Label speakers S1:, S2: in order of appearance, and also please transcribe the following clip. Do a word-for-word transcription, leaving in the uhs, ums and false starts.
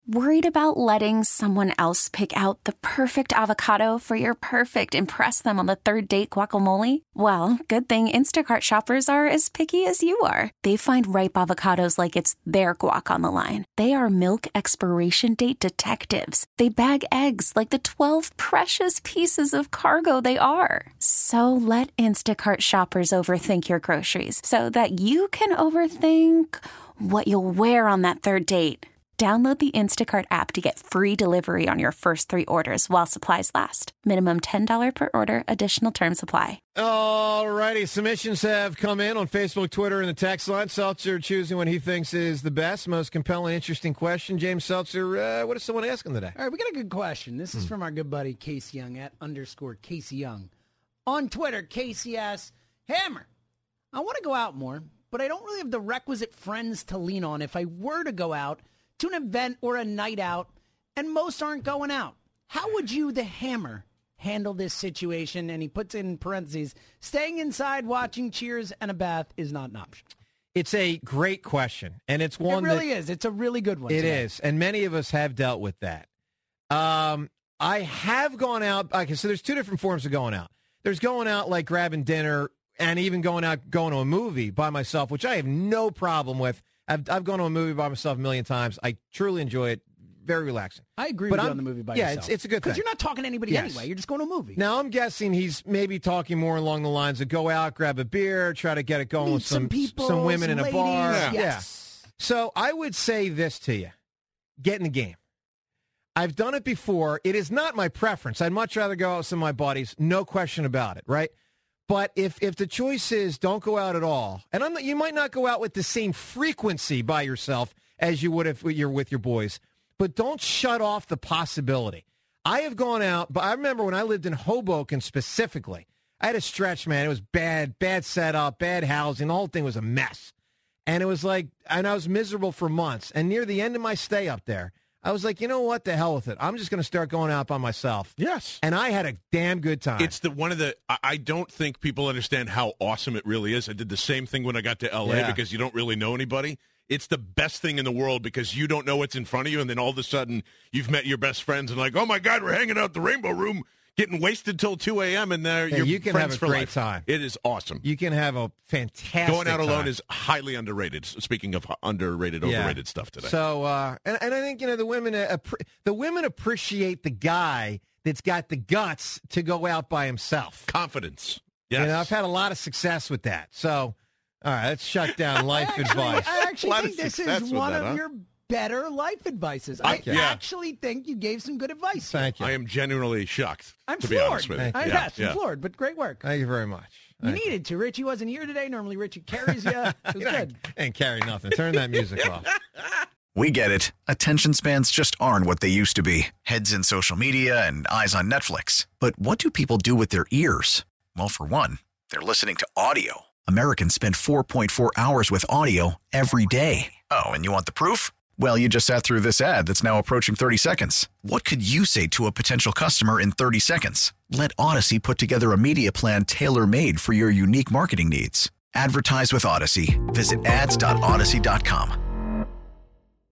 S1: Worried about letting someone else pick out the perfect avocado for your perfect impress them on the third date guacamole? Well, good thing Instacart shoppers are as picky as you are. They find ripe avocados like it's their guac on the line. They are milk expiration date detectives. They bag eggs like the twelve precious pieces of cargo they are. So let Instacart shoppers overthink your groceries so that you can overthink what you'll wear on that third date. Download the Instacart app to get free delivery on your first three orders while supplies last. Minimum ten dollars per order. Additional terms apply.
S2: All righty. Submissions have come in on Facebook, Twitter, and the text line. Seltzer choosing what he thinks is the best, most compelling, interesting question. James Seltzer, uh, what is someone asking today?
S3: All right, we got a good question. This is hmm. from our good buddy Casey Young at underscore Casey Young. On Twitter, Casey asks, Hammer, I want to go out more, but I don't really have the requisite friends to lean on if I were to go out to an event or a night out, and most aren't going out. How would you, the Hammer, handle this situation? And he puts in parentheses, staying inside, watching Cheers, and a bath is not an option.
S2: It's a great question, and it's one
S3: It really
S2: that,
S3: is. It's a really good one.
S2: It
S3: today.
S2: is, and many of us have dealt with that. Um, I have gone out. Okay, so there's two different forms of going out. There's going out like grabbing dinner and even going out, going to a movie by myself, which I have no problem with. I've I've gone to a movie by myself a million times. I truly enjoy it. Very relaxing.
S3: I agree
S2: but
S3: with
S2: I'm,
S3: you on the movie by
S2: yeah,
S3: yourself.
S2: Yeah, it's, it's a good thing.
S3: Because you're not talking to anybody
S2: yes.
S3: anyway. You're just going to a movie.
S2: Now, I'm guessing he's maybe talking more along the lines of go out, grab a beer, try to get it going
S3: Meet
S2: with some
S3: some, people,
S2: some women
S3: some
S2: in a
S3: ladies.
S2: bar.
S3: Yes.
S2: Yeah. So I would say this to you. Get in the game. I've done it before. It is not my preference. I'd much rather go out with some of my buddies. No question about it, right? But if if the choice is don't go out at all, and I'm not, you might not go out with the same frequency by yourself as you would if you're with your boys, but don't shut off the possibility. I have gone out, but I remember when I lived in Hoboken specifically, I had a stretch, man. It was bad, bad setup, bad housing. The whole thing was a mess. And it was like, and I was miserable for months. And near the end of my stay up there, I was like, you know what? The hell with it. I'm just going to start going out by myself.
S4: Yes.
S2: And I had a damn good time.
S4: It's the one of the, I, I don't think people understand how awesome it really is. I did the same thing when I got to L A
S2: Yeah.
S4: because you don't really know anybody. It's the best thing in the world because you don't know what's in front of you, and then all of a sudden you've met your best friends and like, oh, my God, we're hanging out at the Rainbow Room, getting wasted till two a.m., and they're
S2: Yeah,
S4: your
S2: you can
S4: friends
S2: have a
S4: for
S2: great
S4: life.
S2: time.
S4: It is awesome.
S2: You can have a fantastic
S4: Going out alone
S2: time.
S4: is highly underrated. Speaking of underrated,
S2: Yeah.
S4: overrated stuff today.
S2: So, uh, and, and I think, you know, the women, uh, the women appreciate the guy that's got the guts to go out by himself.
S4: Confidence. Yes.
S2: You know, I've had a lot of success with that. So, all right, let's shut down life
S3: I actually,
S2: advice.
S3: I actually
S4: A lot
S3: think
S4: of
S3: this
S4: success
S3: is
S4: with
S3: one
S4: that,
S3: of
S4: huh?
S3: your better life advices. I
S2: Okay.
S4: Yeah.
S3: actually think you gave some good advice. here.
S2: Thank you.
S4: I am genuinely shocked,
S3: I'm
S4: to
S3: floored.
S4: be honest with you.
S2: Thank
S3: I,
S2: you.
S4: Yeah,
S3: yes,
S4: yeah.
S3: I'm floored, but great work.
S2: Thank you very much.
S3: You
S2: Thank
S3: needed to. Richie wasn't here today. Normally Richie carries you. It was
S2: You
S3: good.
S2: ain't carry nothing. Turn that music off.
S5: We get it. Attention spans just aren't what they used to be. Heads in social media and eyes on Netflix. But what do people do with their ears? Well, for one, they're listening to audio. Americans spend four point four hours with audio every day. Oh, and you want the proof? Well, you just sat through this ad that's now approaching thirty seconds. What could you say to a potential customer in thirty seconds? Let Odyssey put together a media plan tailor-made for your unique marketing needs. Advertise with Odyssey. Visit ads dot odyssey dot com.